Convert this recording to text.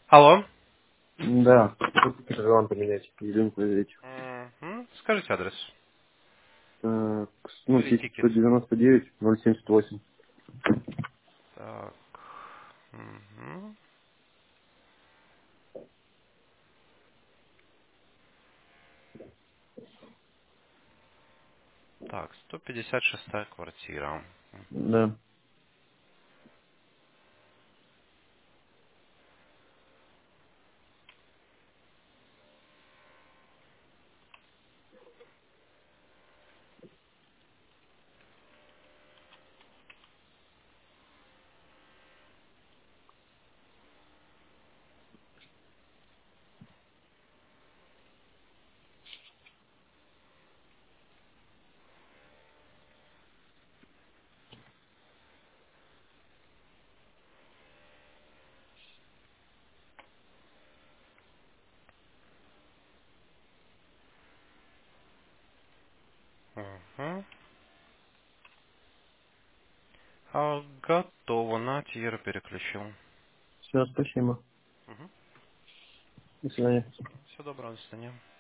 Алло. Да, желан поменять, или проверить. Скажите адрес. Так, ну, Или тикет. 1199 078. Так. Мгм. Так, 156-я квартира. Да. Мгм. Готово. На Тиера переключил. Все, спасибо. Угу. До свидания. Все доброго, до свидания.